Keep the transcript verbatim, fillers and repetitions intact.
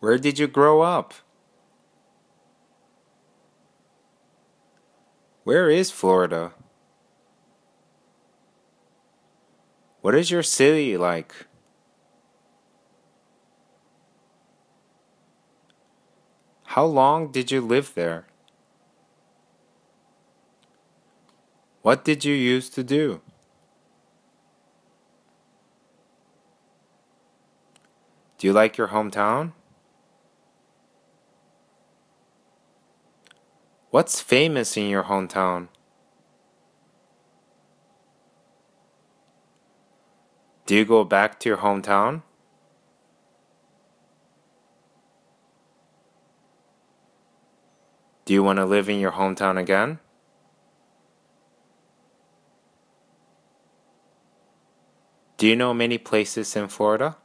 Where did you grow up? Where is Florida? What is your city like? How long did you live there? What did you used to do? Do you like your hometown? What's famous in your hometown? Do you go back to your hometown? Do you want to live in your hometown again? Do you know many places in Florida?